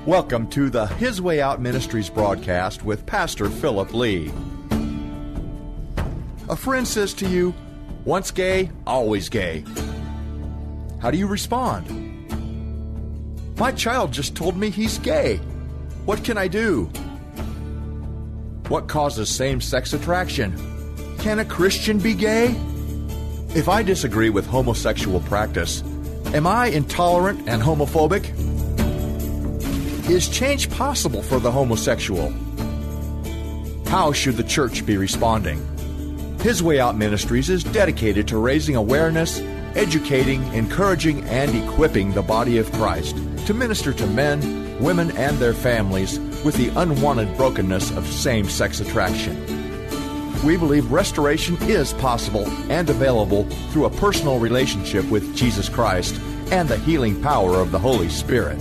Welcome to the His Way Out Ministries broadcast with Pastor Philip Lee. A friend says to you, once gay, always gay. How do you respond? My child just told me he's gay. What can I do? What causes same-sex attraction? Can a Christian be gay? If I disagree with homosexual practice, am I intolerant and homophobic? Is change possible for the homosexual? How should the church be responding? His Way Out Ministries is dedicated to raising awareness, educating, encouraging, and equipping the body of Christ to minister to men, women, and their families with the unwanted brokenness of same-sex attraction. We believe restoration is possible and available through a personal relationship with Jesus Christ and the healing power of the Holy Spirit.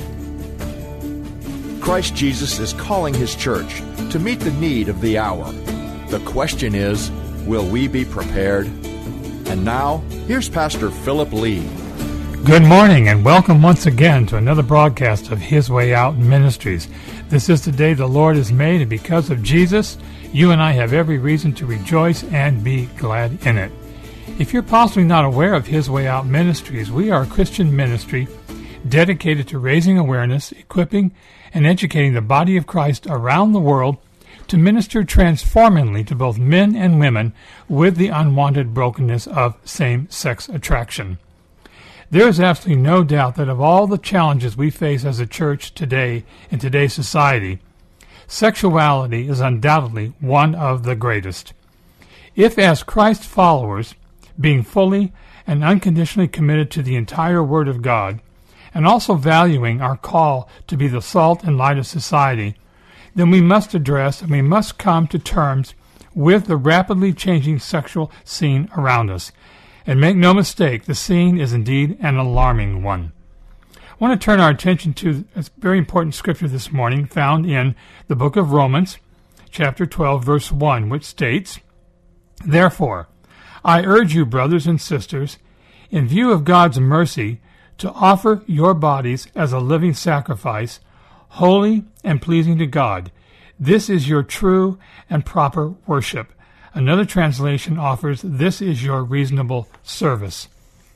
Christ Jesus is calling His church to meet the need of the hour. The question is, will we be prepared? And now, here's Pastor Philip Lee. Good morning and welcome once again to another broadcast of His Way Out Ministries. This is the day the Lord has made, and because of Jesus, you and I have every reason to rejoice and be glad in it. If you're possibly not aware of His Way Out Ministries, we are a Christian ministry dedicated to raising awareness, equipping, and educating the body of Christ around the world to minister transformingly to both men and women with the unwanted brokenness of same-sex attraction. There is absolutely no doubt that of all the challenges we face as a church today in today's society, sexuality is undoubtedly one of the greatest. If, as Christ followers, being fully and unconditionally committed to the entire Word of God, and also valuing our call to be the salt and light of society, then we must address and we must come to terms with the rapidly changing sexual scene around us. And make no mistake, the scene is indeed an alarming one. I want to turn our attention to a very important scripture this morning found in the book of Romans, chapter 12, verse 1, which states, "Therefore, I urge you, brothers and sisters, in view of God's mercy, to offer your bodies as a living sacrifice, holy and pleasing to God. This is your true and proper worship." Another translation offers, "This is your reasonable service."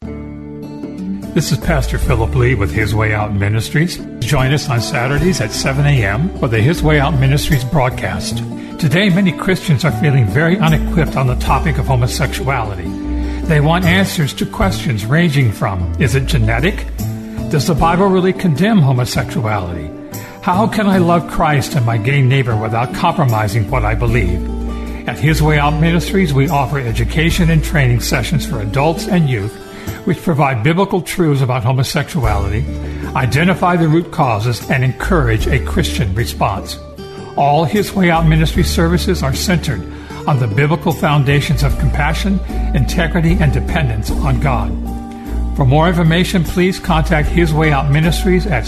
This is Pastor Philip Lee with His Way Out Ministries. Join us on Saturdays at 7 a.m. for the His Way Out Ministries broadcast. Today, many Christians are feeling very unequipped on the topic of homosexuality. They want answers to questions ranging from, is it genetic? Does the Bible really condemn homosexuality? How can I love Christ and my gay neighbor without compromising what I believe? At His Way Out Ministries, we offer education and training sessions for adults and youth, which provide biblical truths about homosexuality, identify the root causes, and encourage a Christian response. All His Way Out Ministry services are centered on the biblical foundations of compassion, integrity, and dependence on God. For more information, please contact His Way Out Ministries at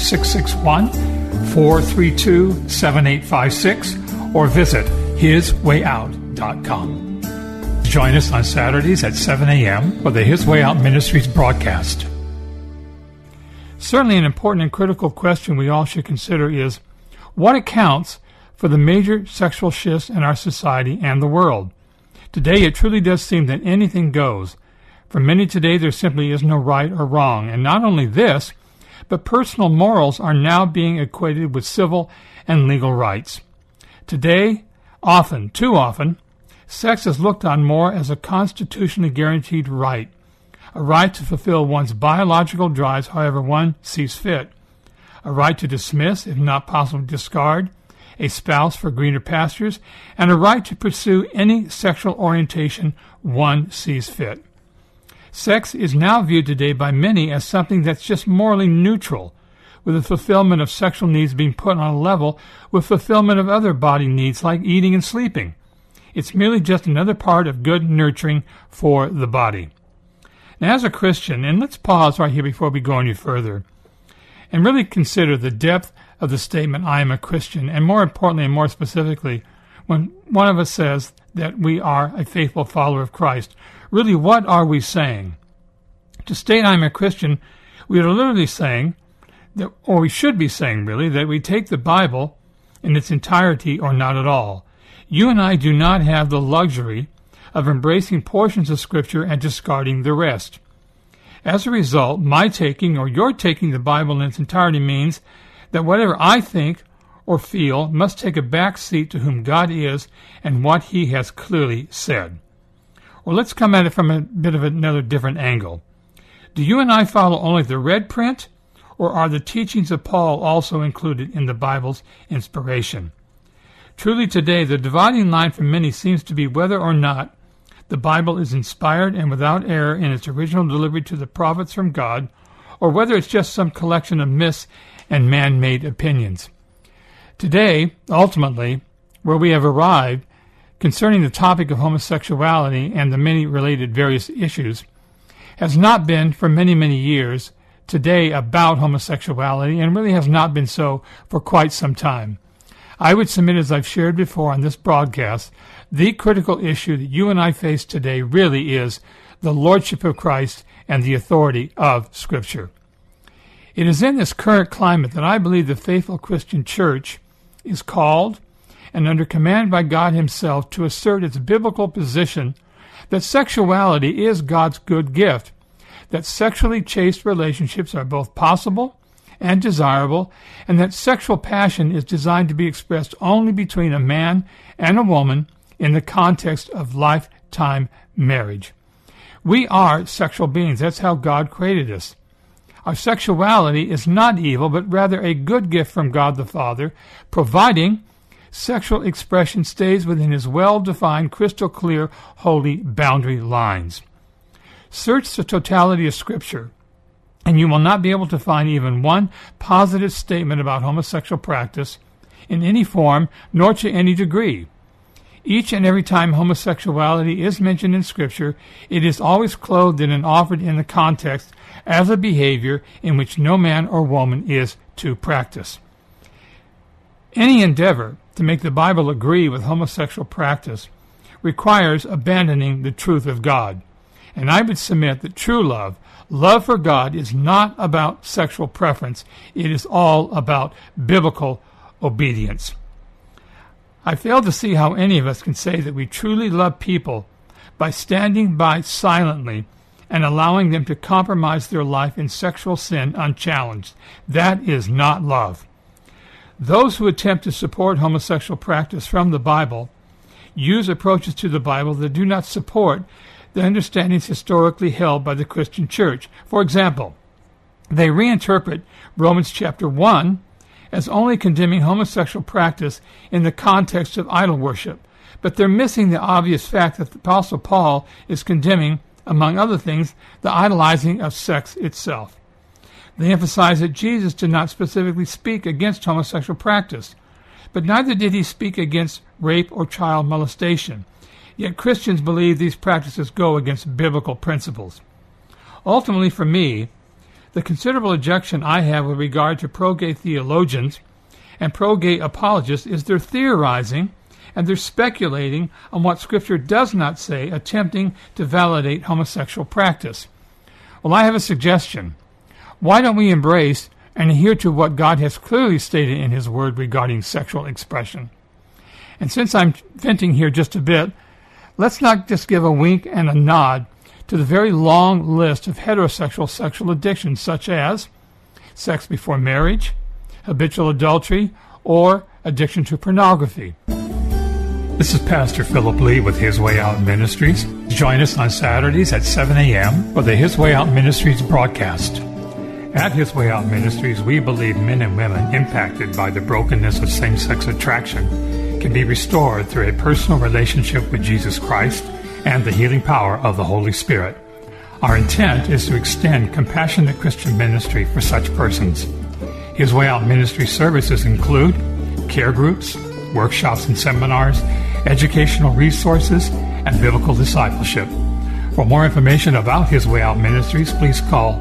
661-432-7856 or visit hiswayout.com. Join us on Saturdays at 7 a.m. for the His Way Out Ministries broadcast. Certainly an important and critical question we all should consider is, what accounts for the major sexual shifts in our society and the world? Today, it truly does seem that anything goes. For many today, there simply is no right or wrong. And not only this, but personal morals are now being equated with civil and legal rights. Today, too often, sex is looked on more as a constitutionally guaranteed right, a right to fulfill one's biological drives however one sees fit, a right to dismiss, if not possible discard, a spouse for greener pastures, and a right to pursue any sexual orientation one sees fit. Sex is now viewed today by many as something that's just morally neutral, with the fulfillment of sexual needs being put on a level with fulfillment of other body needs like eating and sleeping. It's merely just another part of good nurturing for the body. Now, as a Christian, and let's pause right here before we go any further, and really consider the depth of the statement, I am a Christian, and more importantly and more specifically, when one of us says that we are a faithful follower of Christ, really what are we saying? To state I am a Christian, we are literally saying or we should be saying really, that we take the Bible in its entirety or not at all. You and I do not have the luxury of embracing portions of Scripture and discarding the rest. As a result, my taking or your taking the Bible in its entirety means that whatever I think or feel must take a back seat to whom God is and what He has clearly said. Well, let's come at it from a bit of another different angle. Do you and I follow only the red print, or are the teachings of Paul also included in the Bible's inspiration? Truly today, the dividing line for many seems to be whether or not the Bible is inspired and without error in its original delivery to the prophets from God, or whether it's just some collection of myths and man-made opinions. Today, ultimately, where we have arrived concerning the topic of homosexuality and the many related various issues has not been for many, many years today about homosexuality, and really has not been so for quite some time. I would submit, as I've shared before on this broadcast, the critical issue that you and I face today really is the Lordship of Christ and the authority of Scripture. It is in this current climate that I believe the faithful Christian church is called and under command by God Himself to assert its biblical position that sexuality is God's good gift, that sexually chaste relationships are both possible and desirable, and that sexual passion is designed to be expressed only between a man and a woman in the context of lifetime marriage. We are sexual beings. That's how God created us. Our sexuality is not evil, but rather a good gift from God the Father, providing sexual expression stays within His well-defined, crystal-clear, holy boundary lines. Search the totality of Scripture, and you will not be able to find even one positive statement about homosexual practice in any form, nor to any degree. Each and every time homosexuality is mentioned in Scripture, it is always clothed in and offered in the context as a behavior in which no man or woman is to practice. Any endeavor to make the Bible agree with homosexual practice requires abandoning the truth of God. And I would submit that true love for God, is not about sexual preference. It is all about biblical obedience. I fail to see how any of us can say that we truly love people by standing by silently and allowing them to compromise their life in sexual sin unchallenged. That is not love. Those who attempt to support homosexual practice from the Bible use approaches to the Bible that do not support the understandings historically held by the Christian church. For example, they reinterpret Romans chapter 1 as only condemning homosexual practice in the context of idol worship, but they're missing the obvious fact that the Apostle Paul is condemning, among other things, the idolizing of sex itself. They emphasize that Jesus did not specifically speak against homosexual practice, but neither did he speak against rape or child molestation. Yet Christians believe these practices go against biblical principles. Ultimately, for me, the considerable objection I have with regard to pro-gay theologians and pro-gay apologists is their theorizing and their speculating on what Scripture does not say, attempting to validate homosexual practice. Well, I have a suggestion. Why don't we embrace and adhere to what God has clearly stated in His Word regarding sexual expression? And since I'm venting here just a bit, let's not just give a wink and a nod to the very long list of heterosexual sexual addictions, such as sex before marriage, habitual adultery, or addiction to pornography. This is Pastor Philip Lee with His Way Out Ministries. Join us on Saturdays at 7 a.m. for the His Way Out Ministries broadcast. At His Way Out Ministries, we believe men and women impacted by the brokenness of same-sex attraction can be restored through a personal relationship with Jesus Christ and the healing power of the Holy Spirit. Our intent is to extend compassionate Christian ministry for such persons. His Way Out Ministry services include care groups, workshops and seminars, educational resources, and biblical discipleship. For more information about His Way Out Ministries, please call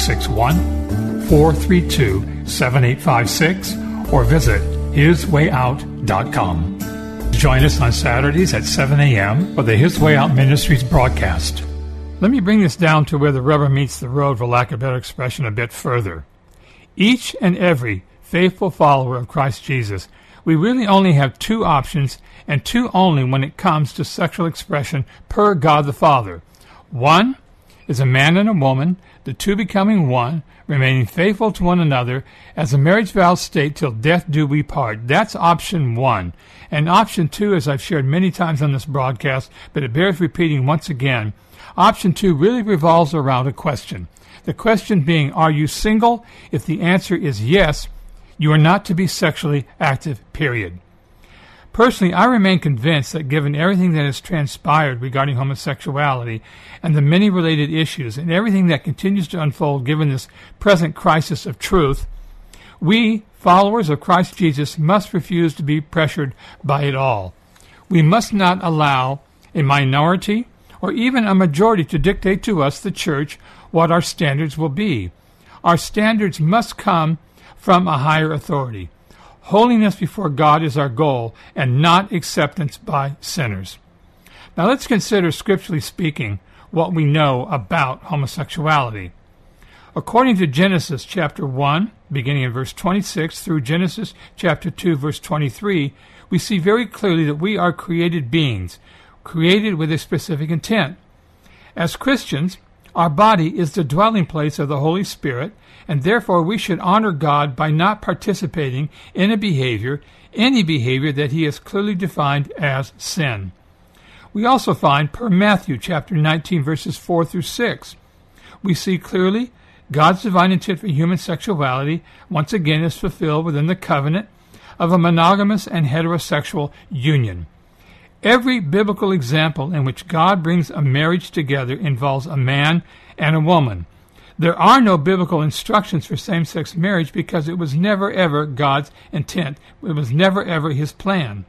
661-432-7856 or visit hiswayout.com. Join us on Saturdays at 7 a.m. for the His Way Out Ministries broadcast. Let me bring this down to where the rubber meets the road, for lack of a better expression, a bit further. Each and every faithful follower of Christ Jesus, we really only have two options, and two only when it comes to sexual expression per God the Father. One is a man and a woman, the two becoming one, remaining faithful to one another, as the marriage vows state, till death do we part. That's option one. And option two, as I've shared many times on this broadcast, but it bears repeating once again, option two really revolves around a question. The question being, are you single? If the answer is yes, you are not to be sexually active, period. Personally, I remain convinced that given everything that has transpired regarding homosexuality and the many related issues and everything that continues to unfold given this present crisis of truth, we, followers of Christ Jesus, must refuse to be pressured by it all. We must not allow a minority or even a majority to dictate to us, the church, what our standards will be. Our standards must come from a higher authority. Holiness before God is our goal, and not acceptance by sinners. Now let's consider, scripturally speaking, what we know about homosexuality. According to Genesis chapter 1, beginning in verse 26, through Genesis chapter 2, verse 23, we see very clearly that we are created beings, created with a specific intent. As Christians, our body is the dwelling place of the Holy Spirit, and therefore we should honor God by not participating in any behavior that He has clearly defined as sin. We also find, per Matthew chapter 19, verses 4 through 6, we see clearly God's divine intent for human sexuality once again is fulfilled within the covenant of a monogamous and heterosexual union. Every biblical example in which God brings a marriage together involves a man and a woman. There are no biblical instructions for same-sex marriage because it was never ever God's intent. It was never ever His plan.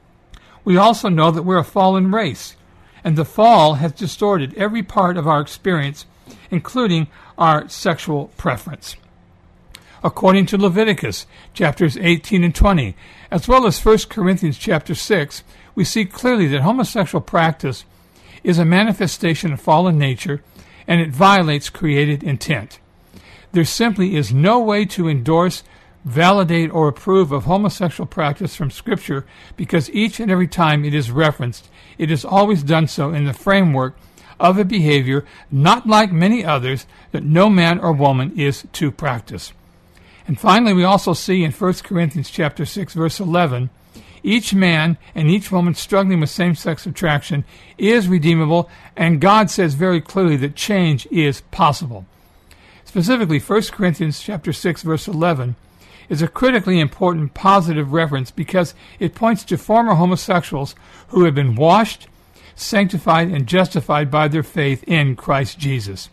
We also know that we're a fallen race, and the fall has distorted every part of our experience, including our sexual preference. According to Leviticus chapters 18 and 20, as well as 1 Corinthians chapter 6, we see clearly that homosexual practice is a manifestation of fallen nature, and it violates created intent. There simply is no way to endorse, validate, or approve of homosexual practice from Scripture because each and every time it is referenced, it is always done so in the framework of a behavior not like many others that no man or woman is to practice. And finally, we also see in 1 Corinthians chapter 6, verse 11, each man and each woman struggling with same-sex attraction is redeemable, and God says very clearly that change is possible. Specifically, 1 Corinthians chapter 6, verse 11 is a critically important positive reference because it points to former homosexuals who have been washed, sanctified, and justified by their faith in Christ Jesus.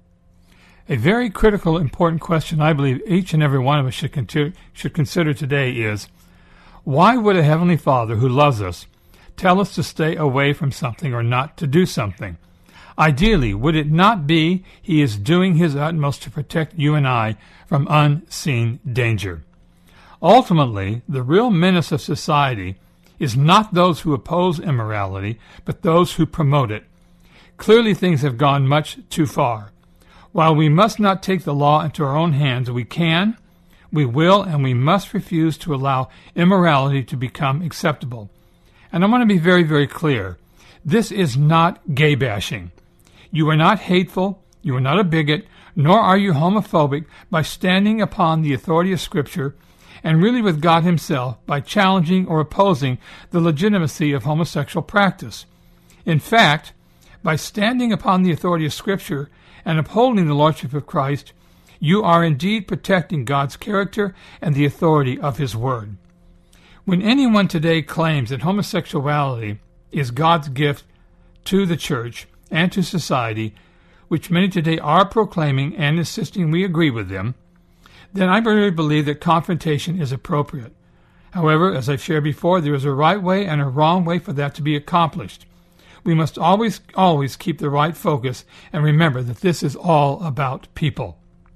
A very critical, important question I believe each and every one of us should consider today is, why would a Heavenly Father who loves us tell us to stay away from something or not to do something? Ideally, would it not be He is doing His utmost to protect you and I from unseen danger? Ultimately, the real menace of society is not those who oppose immorality, but those who promote it. Clearly, things have gone much too far. While we must not take the law into our own hands, we can, we will, and we must refuse to allow immorality to become acceptable. And I want to be very, very clear. This is not gay bashing. You are not hateful, you are not a bigot, nor are you homophobic by standing upon the authority of Scripture and really with God Himself by challenging or opposing the legitimacy of homosexual practice. In fact, by standing upon the authority of Scripture and upholding the Lordship of Christ, you are indeed protecting God's character and the authority of His Word. When anyone today claims that homosexuality is God's gift to the church and to society, which many today are proclaiming and insisting we agree with them, then I really believe that confrontation is appropriate. However, as I've shared before, there is a right way and a wrong way for that to be accomplished. We must always keep the right focus and remember that this is all about people.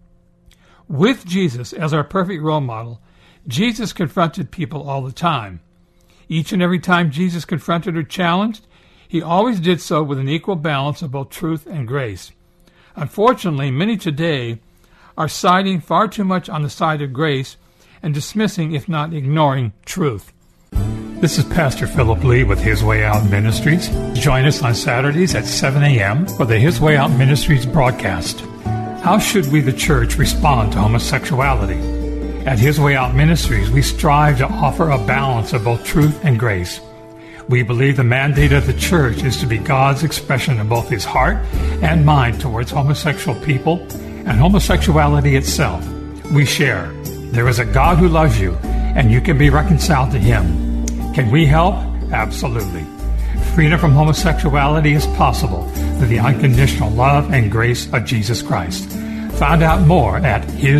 With Jesus as our perfect role model, Jesus confronted people all the time. Each and every time Jesus confronted or challenged, He always did so with an equal balance of both truth and grace. Unfortunately, many today are siding far too much on the side of grace and dismissing, if not ignoring, truth. This is Pastor Philip Lee with His Way Out Ministries. Join us on Saturdays at 7 a.m. for the His Way Out Ministries broadcast. How should we, the church, respond to homosexuality? At His Way Out Ministries, we strive to offer a balance of both truth and grace. We believe the mandate of the church is to be God's expression of both His heart and mind towards homosexual people and homosexuality itself. We share. There is a God who loves you, and you can be reconciled to Him. Can we help? Absolutely. Freedom from homosexuality is possible through the unconditional love and grace of Jesus Christ. Find out more at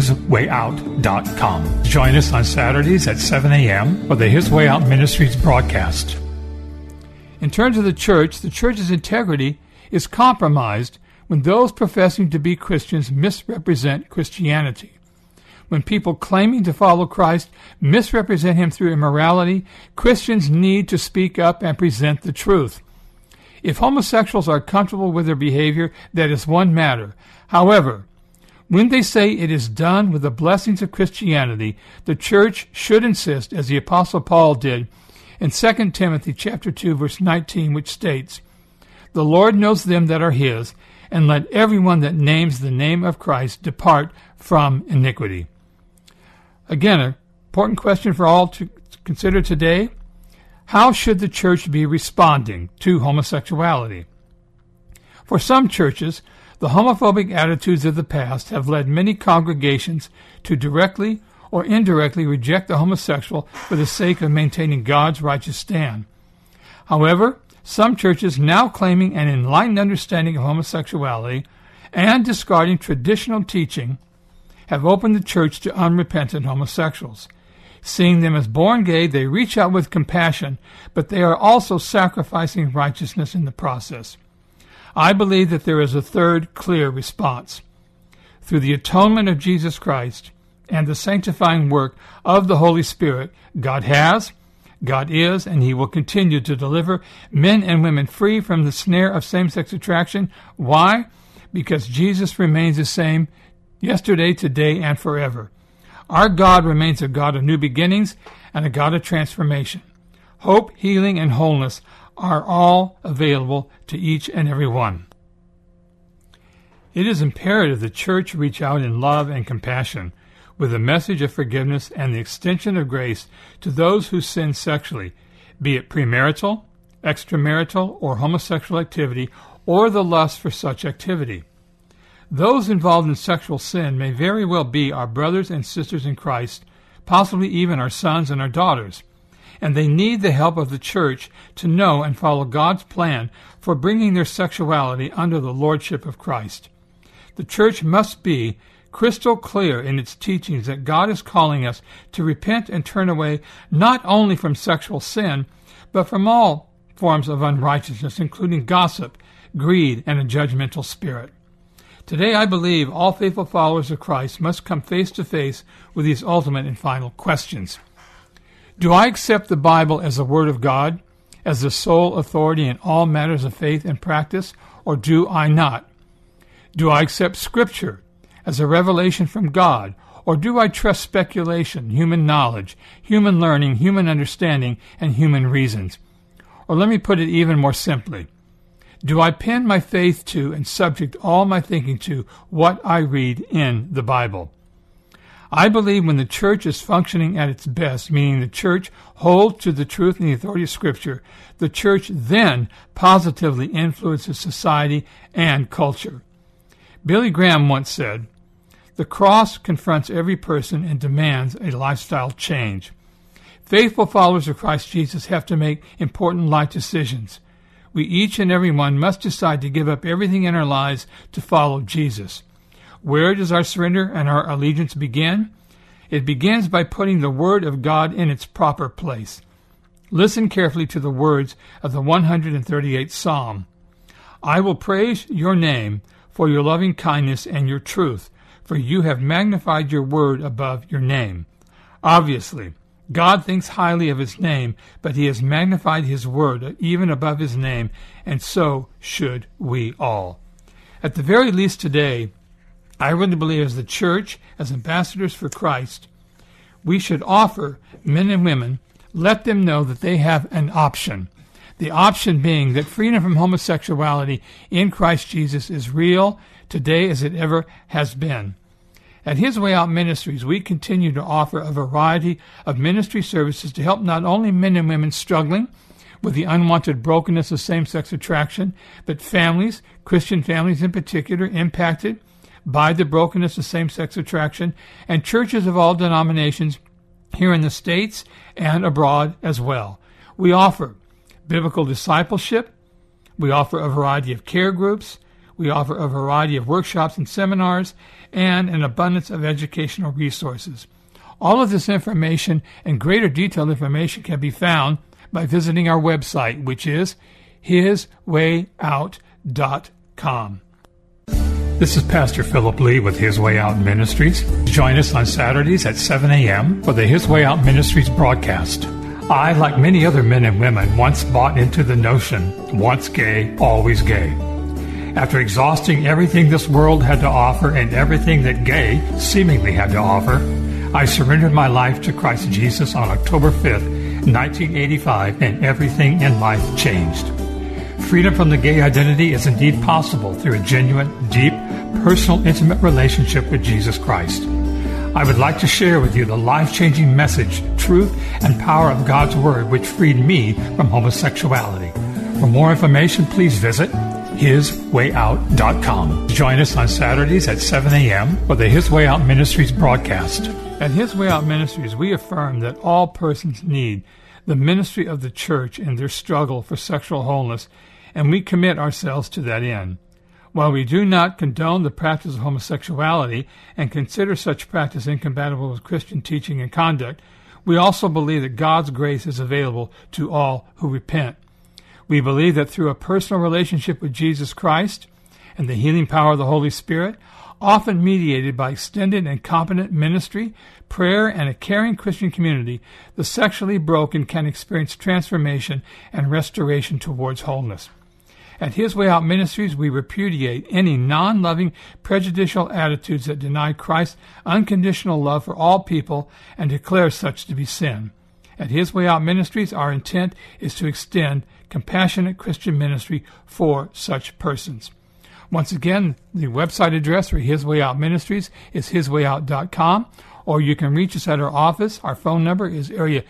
hiswayout.com. Join us on Saturdays at 7 a.m. for the His Way Out Ministries broadcast. In terms of the church's integrity is compromised when those professing to be Christians misrepresent Christianity. When people claiming to follow Christ misrepresent Him through immorality, Christians need to speak up and present the truth. If homosexuals are comfortable with their behavior, that is one matter. However, when they say it is done with the blessings of Christianity, the church should insist, as the Apostle Paul did in 2 Timothy chapter 2, verse 19, which states, "The Lord knows them that are His, and let everyone that names the name of Christ depart from iniquity." Again, an important question for all to consider today. How should the church be responding to homosexuality? For some churches, the homophobic attitudes of the past have led many congregations to directly or indirectly reject the homosexual for the sake of maintaining God's righteous stand. However, some churches now claiming an enlightened understanding of homosexuality and discarding traditional teaching have opened the church to unrepentant homosexuals. Seeing them as born gay, they reach out with compassion, but they are also sacrificing righteousness in the process. I believe that there is a third clear response. Through the atonement of Jesus Christ and the sanctifying work of the Holy Spirit, God has, God is, and He will continue to deliver men and women free from the snare of same-sex attraction. Why? Because Jesus remains the same yesterday, today, and forever. Our God remains a God of new beginnings and a God of transformation. Hope, healing, and wholeness are all available to each and every one. It is imperative the church reach out in love and compassion with a message of forgiveness and the extension of grace to those who sin sexually, be it premarital, extramarital, or homosexual activity, or the lust for such activity. Those involved in sexual sin may very well be our brothers and sisters in Christ, possibly even our sons and our daughters, and they need the help of the church to know and follow God's plan for bringing their sexuality under the lordship of Christ. The church must be crystal clear in its teachings that God is calling us to repent and turn away not only from sexual sin, but from all forms of unrighteousness, including gossip, greed, and a judgmental spirit. Today, I believe all faithful followers of Christ must come face to face with these ultimate and final questions. Do I accept the Bible as the Word of God, as the sole authority in all matters of faith and practice, or do I not? Do I accept Scripture as a revelation from God, or do I trust speculation, human knowledge, human learning, human understanding, and human reasons? Or let me put it even more simply. Do I pin my faith to and subject all my thinking to what I read in the Bible? I believe when the church is functioning at its best, meaning the church holds to the truth and the authority of Scripture, the church then positively influences society and culture. Billy Graham once said, "The cross confronts every person and demands a lifestyle change." Faithful followers of Christ Jesus have to make important life decisions. We each and every one must decide to give up everything in our lives to follow Jesus. Where does our surrender and our allegiance begin? It begins by putting the Word of God in its proper place. Listen carefully to the words of the 138th Psalm. "I will praise your name for your loving kindness and your truth, for you have magnified your word above your name." Obviously, God thinks highly of His name, but He has magnified His word even above His name, and so should we all. At the very least today, I really believe as the church, as ambassadors for Christ, we should offer men and women, let them know that they have an option. The option being that freedom from homosexuality in Christ Jesus is real today as it ever has been. At His Way Out Ministries, we continue to offer a variety of ministry services to help not only men and women struggling with the unwanted brokenness of same-sex attraction, but families, Christian families in particular, impacted by the brokenness of same-sex attraction, and churches of all denominations here in the States and abroad as well. We offer biblical discipleship. We offer a variety of care groups. We offer a variety of workshops and seminars and an abundance of educational resources. All of this information and greater detailed information can be found by visiting our website, which is hiswayout.com. This is Pastor Philip Lee with His Way Out Ministries. Join us on Saturdays at 7 a.m. for the His Way Out Ministries broadcast. I, like many other men and women, once bought into the notion, once gay, always gay. After exhausting everything this world had to offer and everything that gay seemingly had to offer, I surrendered my life to Christ Jesus on October 5th, 1985, and everything in life changed. Freedom from the gay identity is indeed possible through a genuine, deep, personal, intimate relationship with Jesus Christ. I would like to share with you the life-changing message, truth, and power of God's Word which freed me from homosexuality. For more information, please visit hiswayout.com. Join us on Saturdays at 7 a.m. for the His Way Out Ministries broadcast. At His Way Out Ministries, we affirm that all persons need the ministry of the church in their struggle for sexual wholeness, and we commit ourselves to that end. While we do not condone the practice of homosexuality and consider such practice incompatible with Christian teaching and conduct, we also believe that God's grace is available to all who repent. We believe that through a personal relationship with Jesus Christ and the healing power of the Holy Spirit, often mediated by extended and competent ministry, prayer, and a caring Christian community, the sexually broken can experience transformation and restoration towards wholeness. At His Way Out Ministries, we repudiate any non-loving, prejudicial attitudes that deny Christ's unconditional love for all people and declare such to be sin. At His Way Out Ministries, our intent is to extend compassionate Christian ministry for such persons. Once again, the website address for His Way Out Ministries is hiswayout.com, or you can reach us at our office. Our phone number is area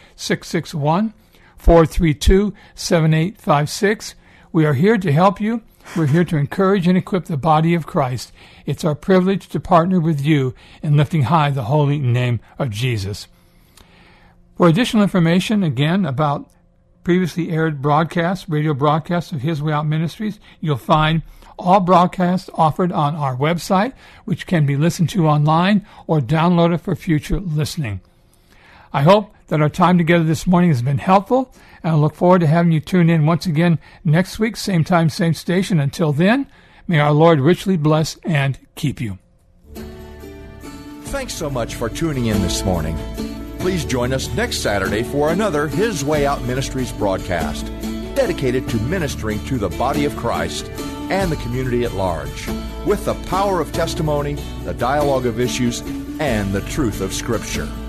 661-432-7856. We are here to help you. We're here to encourage and equip the body of Christ. It's our privilege to partner with you in lifting high the holy name of Jesus. For additional information, again, about previously aired broadcasts, radio broadcasts of His Way Out Ministries, you'll find all broadcasts offered on our website, which can be listened to online or downloaded for future listening. I hope that our time together this morning has been helpful, and I look forward to having you tune in once again next week, same time, same station. Until then, may our Lord richly bless and keep you. Thanks so much for tuning in this morning. Please join us next Saturday for another His Way Out Ministries broadcast, dedicated to ministering to the body of Christ and the community at large, with the power of testimony, the dialogue of issues, and the truth of Scripture.